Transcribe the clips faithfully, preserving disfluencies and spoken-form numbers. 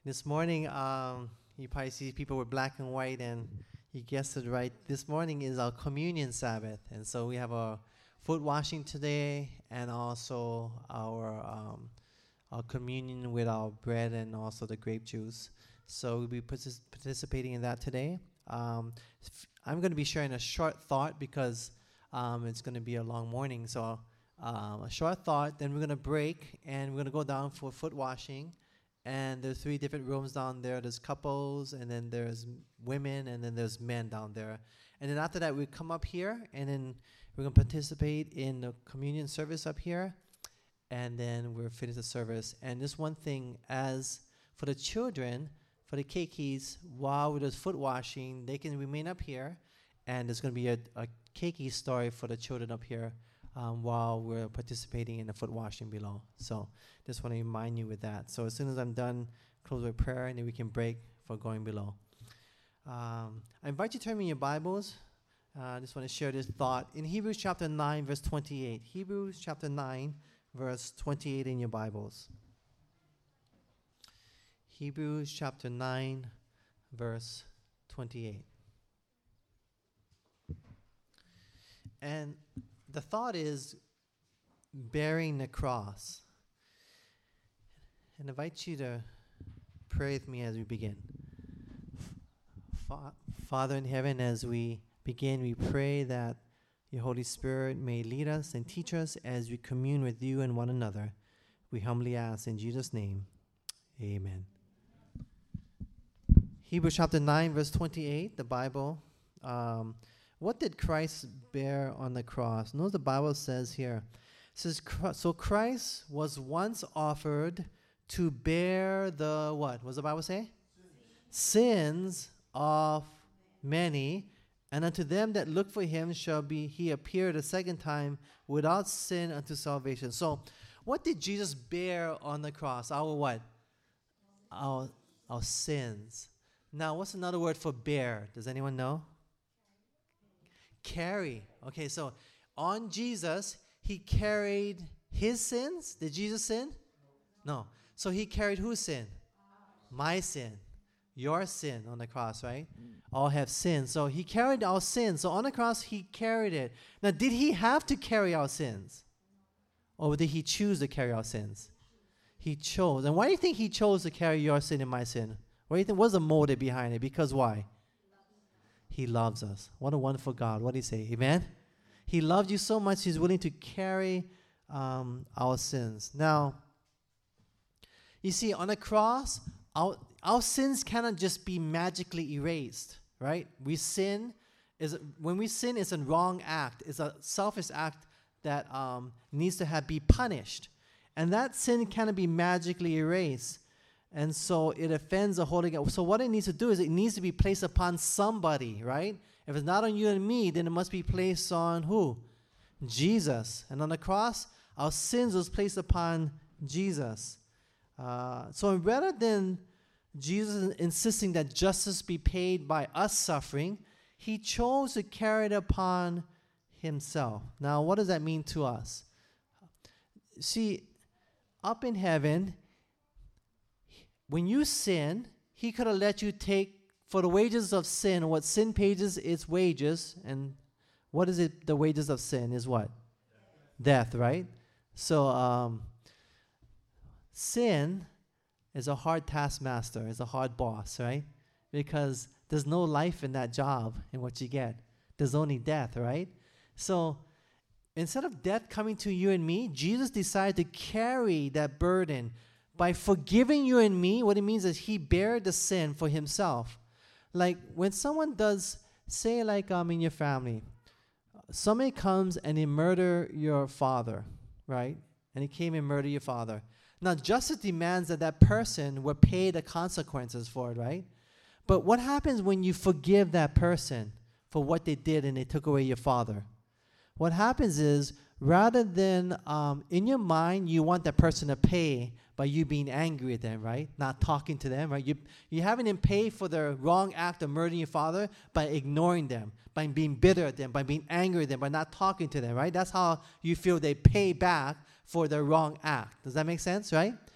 This morning, um, you probably see people with black and white, and you guessed it right. This morning is our communion Sabbath, and so we have our foot washing today, and also our um, our communion with our bread and also the grape juice. So we'll be partic- participating in that today. Um, f- I'm going to be sharing a short thought because um, it's going to be a long morning. So um, a short thought, then we're going to break, and we're going to go down for foot washing. And there's three different rooms down there. There's couples, and then there's m- women, and then there's men down there. And then after that, we come up here, and then we're going to participate in the communion service up here. And then we'll finish the service. And just one thing, as for the children, for the keikis, while we're just foot washing, they can remain up here. And there's going to be a, a keiki story for the children up here um, while we're participating in the foot washing below. So just want to remind you with that. So as soon as I'm done, close with prayer, and then we can break for going below. Um, I invite you to turn me your Bibles. Uh, I just want to share this thought. In Hebrews chapter nine, verse twenty-eight. Hebrews chapter nine, verse twenty-eight in your Bibles. Hebrews chapter nine, verse twenty-eight. And the thought is bearing the cross. And I invite you to pray with me as we begin. Fa- Father in heaven, as we begin, we pray that your Holy Spirit may lead us and teach us as we commune with you and one another. We humbly ask in Jesus' name, amen. Hebrews chapter nine, verse twenty-eight, the Bible. Um, what did Christ bear on the cross? Notice the Bible says here. It says, so Christ was once offered to bear the, what? What does the Bible say? Sins of many. And unto them that look for him shall be he appear the second time without sin unto salvation. So what did Jesus bear on the cross? Our what? Our, our sins. Now, what's another word for bear? Does anyone know? Carry. Okay, so on Jesus, he carried his sins. Did Jesus sin? No. So he carried whose sin? My sin. Your sin on the cross, right? Mm. All have sinned. So he carried our sins. So on the cross, he carried it. Now, did he have to carry our sins? Or did he choose to carry our sins? He chose. And why do you think he chose to carry your sin and my sin? What do you think was the motive behind it? Because why? He loves us. What a wonderful God. What do you say? Amen? He loved you so much, he's willing to carry um, our sins. Now, you see, on the cross, our, our sins cannot just be magically erased, right? We sin. Is when we sin, it's a wrong act. It's a selfish act that um, needs to have be punished. And that sin cannot be magically erased. And so it offends the Holy God. So what it needs to do is it needs to be placed upon somebody, right? If it's not on you and me, then it must be placed on who? Jesus. And on the cross, our sins was placed upon Jesus. Uh, so rather than Jesus insisting that justice be paid by us suffering, he chose to carry it upon himself. Now, what does that mean to us? See, up in heaven, when you sin, he could have let you take for the wages of sin. What sin pays is wages. And what is it? The wages of sin is what? Death, Death right? So um, sin is a hard taskmaster. It's a hard boss, right? Because there's no life in that job in what you get. There's only death, right? So instead of death coming to you and me, Jesus decided to carry that burden. By forgiving you and me, what it means is he bare the sin for himself. Like when someone does, say like um in your family, somebody comes and they murder your father, right? And he came and murdered your father. Now justice demands that that person will pay the consequences for it, right? But what happens when you forgive that person for what they did and they took away your father? What happens is rather than um, in your mind you want that person to pay by you being angry at them, right? Not talking to them, right? You, you having them pay for their wrong act of murdering your father by ignoring them, by being bitter at them, by being angry at them, by not talking to them, right? That's how you feel they pay back for their wrong act. Does that make sense, right?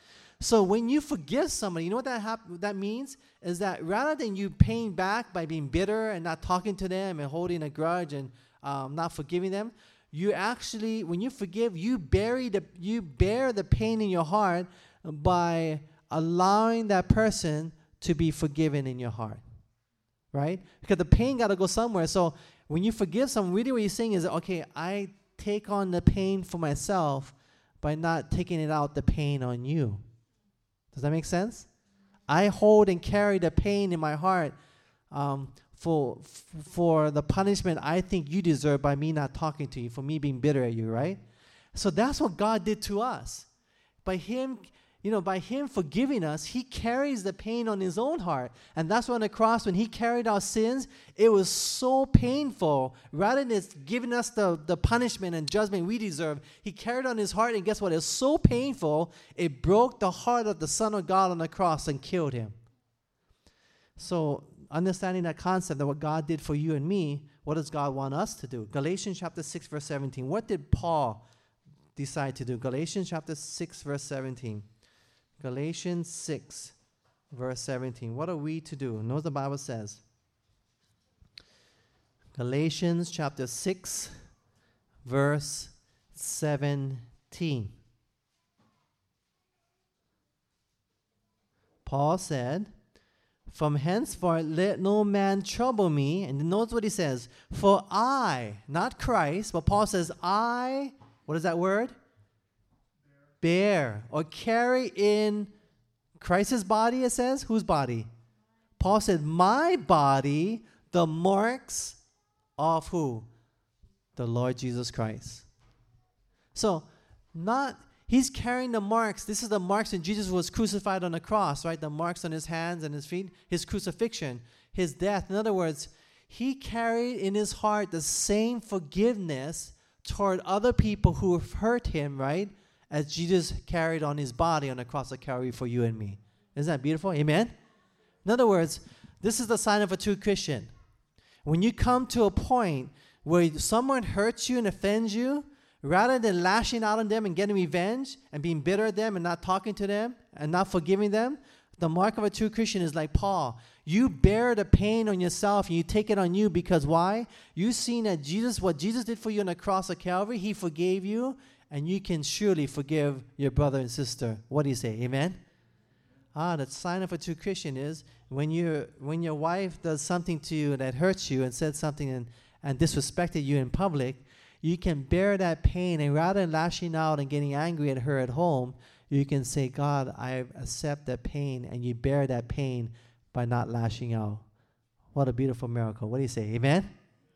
So when you forgive somebody, you know what that hap- that means? Is that rather than you paying back by being bitter and not talking to them and holding a grudge and um, not forgiving them, you actually, when you forgive, you bury the you bear the pain in your heart by allowing that person to be forgiven in your heart, right? Because the pain got to go somewhere. So when you forgive someone, really what you're saying is, okay, I take on the pain for myself by not taking it out the pain on you. Does that make sense? I hold and carry the pain in my heart um, for f- for the punishment I think you deserve by me not talking to you, for me being bitter at you, right? So that's what God did to us. By him, you know, by him forgiving us, he carries the pain on his own heart. And that's why on the cross, when he carried our sins, it was so painful. Rather than giving us the, the punishment and judgment we deserve, he carried on his heart, and guess what? It was so painful, it broke the heart of the Son of God on the cross and killed him. So understanding that concept of what God did for you and me, what does God want us to do? Galatians chapter six, verse seventeen. What did Paul decide to do? Galatians chapter six, verse seventeen. Galatians six, verse seventeen. What are we to do? Know what the Bible says. Galatians chapter six, verse seventeen. Paul said, "From henceforth let no man trouble me." And notice what he says. "For I," not Christ, but Paul says, "I," what is that word? Bear or carry in Christ's body, it says. Whose body? Paul said, "My body, the marks of who? The Lord Jesus Christ." So, not, he's carrying the marks. This is the marks when Jesus was crucified on the cross, right? The marks on his hands and his feet, his crucifixion, his death. In other words, he carried in his heart the same forgiveness toward other people who have hurt him, right? As Jesus carried on his body on the cross of Calvary for you and me. Isn't that beautiful? Amen? In other words, this is the sign of a true Christian. When you come to a point where someone hurts you and offends you, rather than lashing out on them and getting revenge and being bitter at them and not talking to them and not forgiving them, the mark of a true Christian is like Paul. You bear the pain on yourself and you take it on you because why? You've seen that Jesus, what Jesus did for you on the cross of Calvary, he forgave you. And you can surely forgive your brother and sister. What do you say? Amen? Ah, the sign of a true Christian is when you when your wife does something to you that hurts you and said something and, and disrespected you in public, you can bear that pain, and rather than lashing out and getting angry at her at home, you can say, "God, I accept that pain," and you bear that pain by not lashing out. What a beautiful miracle. What do you say? Amen?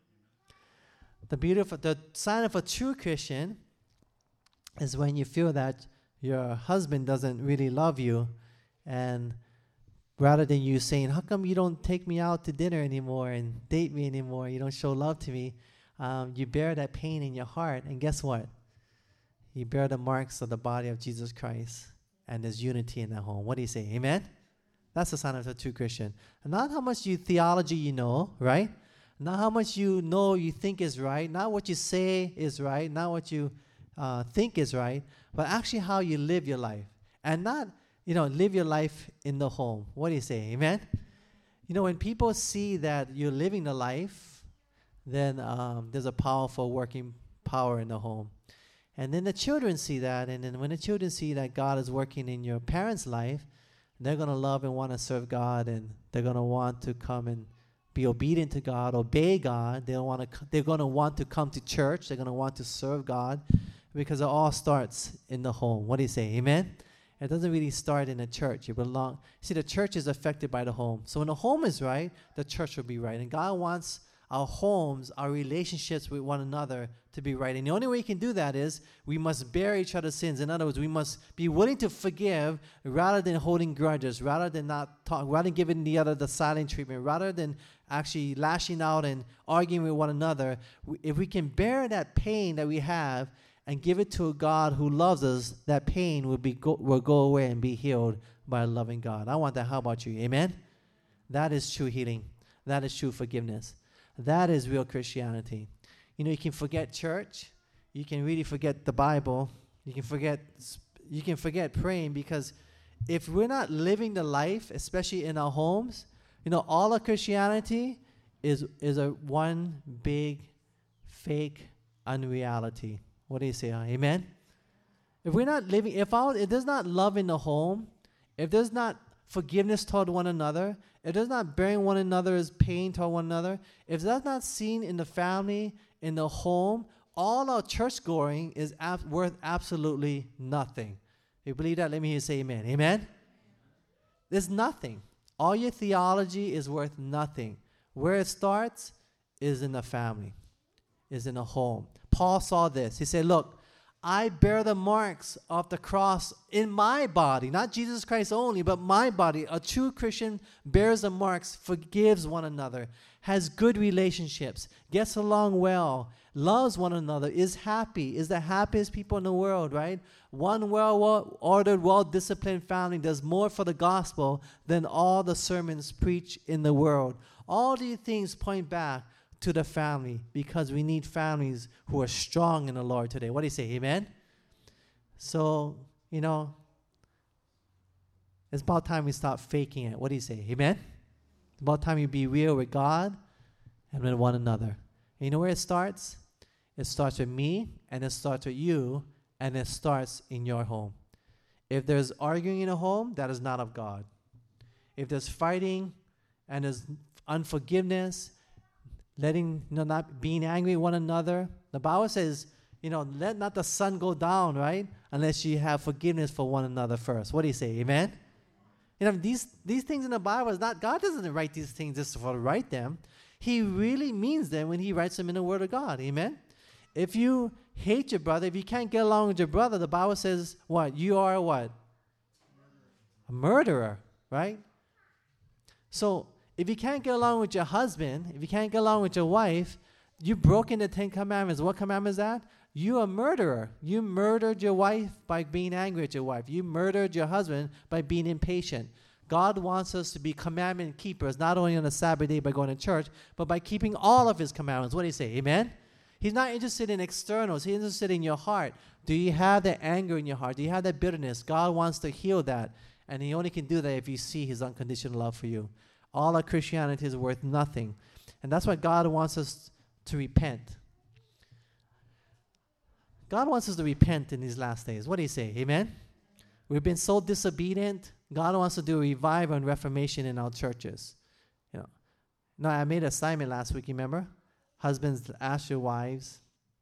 The beautiful the sign of a true Christian is when you feel that your husband doesn't really love you, and rather than you saying, "How come you don't take me out to dinner anymore and date me anymore? You don't show love to me," um, you bear that pain in your heart, and guess what? You bear the marks of the body of Jesus Christ, and there's unity in the home. What do you say? Amen? That's the sign of a true Christian. And not how much you theology you know, right? Not how much you know you think is right. Not what you say is right. Not what you Uh, think is right, but actually how you live your life. And not, you know, live your life in the home. What do you say? Amen? You know, when people see that you're living the life, then um, there's a powerful working power in the home. And then the children see that, and then when the children see that God is working in your parents' life, they're going to love and want to serve God, and they're going to want to come and be obedient to God, obey God. They'll want to. They're going to want to come to church. They're going to want to serve God. Because it all starts in the home. What do you say? Amen? It doesn't really start in the church. You belong. See, the church is affected by the home. So when the home is right, the church will be right. And God wants our homes, our relationships with one another to be right. And the only way you can do that is we must bear each other's sins. In other words, we must be willing to forgive rather than holding grudges, rather than not talk, rather than giving the other the silent treatment, rather than actually lashing out and arguing with one another. If we can bear that pain that we have and give it to a God who loves us, that pain will be go, will go away and be healed by a loving God. I want that. How about you? Amen? That is true healing. That is true forgiveness. That is real Christianity. You know, you can forget church. You can really forget the Bible. You can forget you can forget praying, because if we're not living the life, especially in our homes, you know, all of Christianity is is a one big fake unreality. What do you say? Huh? Amen? If we're not living, if, our, if there's not love in the home, if there's not forgiveness toward one another, if there's not bearing one another's pain toward one another, if that's not seen in the family, in the home, all our church going is ab- worth absolutely nothing. If you believe that, let me hear you say amen. Amen? There's nothing. All your theology is worth nothing. Where it starts is in the family, is in the home. Paul saw this. He said, look, I bear the marks of the cross in my body, not Jesus Christ only, but my body. A true Christian bears the marks, forgives one another, has good relationships, gets along well, loves one another, is happy, is the happiest people in the world, right? One well-ordered, well-disciplined family does more for the gospel than all the sermons preached in the world. All these things point back to the family, because we need families who are strong in the Lord today. What do you say? Amen? So, you know, it's about time we stop faking it. What do you say? Amen? It's about time you be real with God and with one another. And you know where it starts? It starts with me, and it starts with you, and it starts in your home. If there's arguing in a home, that is not of God. If there's fighting and there's unforgiveness, letting, you know, not being angry at one another. The Bible says, you know, let not the sun go down, right? Unless you have forgiveness for one another first. What do you say? Amen? You know, these these things in the Bible is not, God doesn't write these things just for to write them. He really means them when he writes them in the Word of God. Amen? If you hate your brother, if you can't get along with your brother, the Bible says, what? You are what? A murderer, right? So, if you can't get along with your husband, if you can't get along with your wife, you've broken the Ten Commandments. What commandment is that? You're a murderer. You murdered your wife by being angry at your wife. You murdered your husband by being impatient. God wants us to be commandment keepers, not only on the Sabbath day by going to church, but by keeping all of his commandments. What do you say? Amen? He's not interested in externals. He's interested in your heart. Do you have that anger in your heart? Do you have that bitterness? God wants to heal that. And he only can do that if you see his unconditional love for you. All our Christianity is worth nothing. And that's why God wants us to repent. God wants us to repent in these last days. What do you say? Amen? We've been so disobedient. God wants to do a revival and reformation in our churches. You know, no, I made an assignment last week, remember? Husbands, ask your wives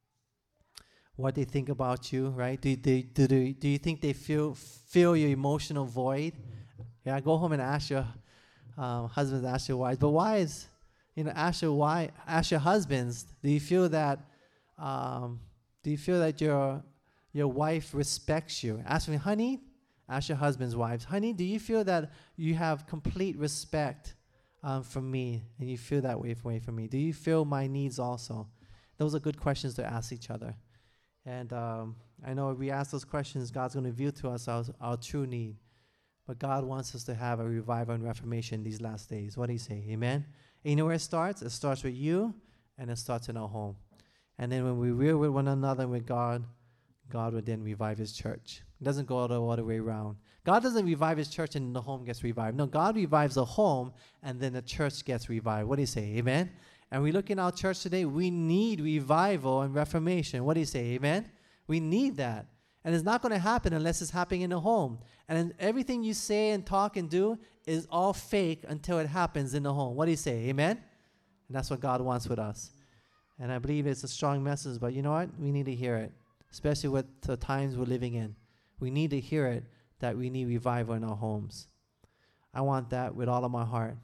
what they think about you, right? Do, do, do, do, do you think they feel, feel your emotional void? Yeah, go home and ask your Um, husbands, ask your wives. But wives, you know, ask your wife, ask your husbands. Do you feel that? Um, do you feel that your your wife respects you? Ask me, honey. Ask your husband's wives, honey. Do you feel that you have complete respect um, from me, and you feel that way way from me? Do you feel my needs also? Those are good questions to ask each other. And um, I know if we ask those questions, God's going to reveal to us our, our true need. But God wants us to have a revival and reformation these last days. What do you say? Amen? And you know where it starts? It starts with you, and it starts in our home. And then when we real with one another and with God, God will then revive his church. It doesn't go all the, all the way around. God doesn't revive his church and the home gets revived. No, God revives the home, and then the church gets revived. What do you say? Amen? And we look in our church today, we need revival and reformation. What do you say? Amen? We need that. And it's not going to happen unless it's happening in the home. And everything you say and talk and do is all fake until it happens in the home. What do you say? Amen? And that's what God wants with us. And I believe it's a strong message, but you know what? We need to hear it, especially with the times we're living in. We need to hear it, that we need revival in our homes. I want that with all of my heart.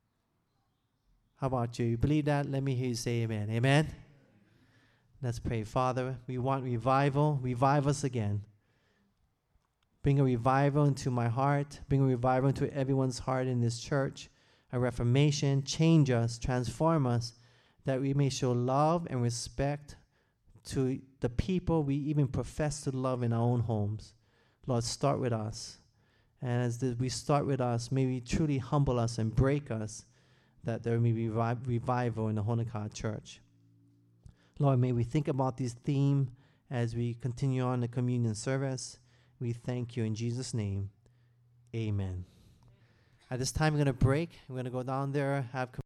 How about you? You believe that? Let me hear you say amen. Amen? Let's pray. Father, we want revival. Revive us again. Bring a revival into my heart. Bring a revival into everyone's heart in this church. A reformation. Change us. Transform us. That we may show love and respect to the people we even profess to love in our own homes. Lord, start with us. And as the, we start with us, may we truly humble us and break us, that there may be revi- revival in the Honeycott Church. Lord, may we think about this theme as we continue on the communion service. We thank you in Jesus' name. Amen. At this time, we're going to break. We're going to go down there, have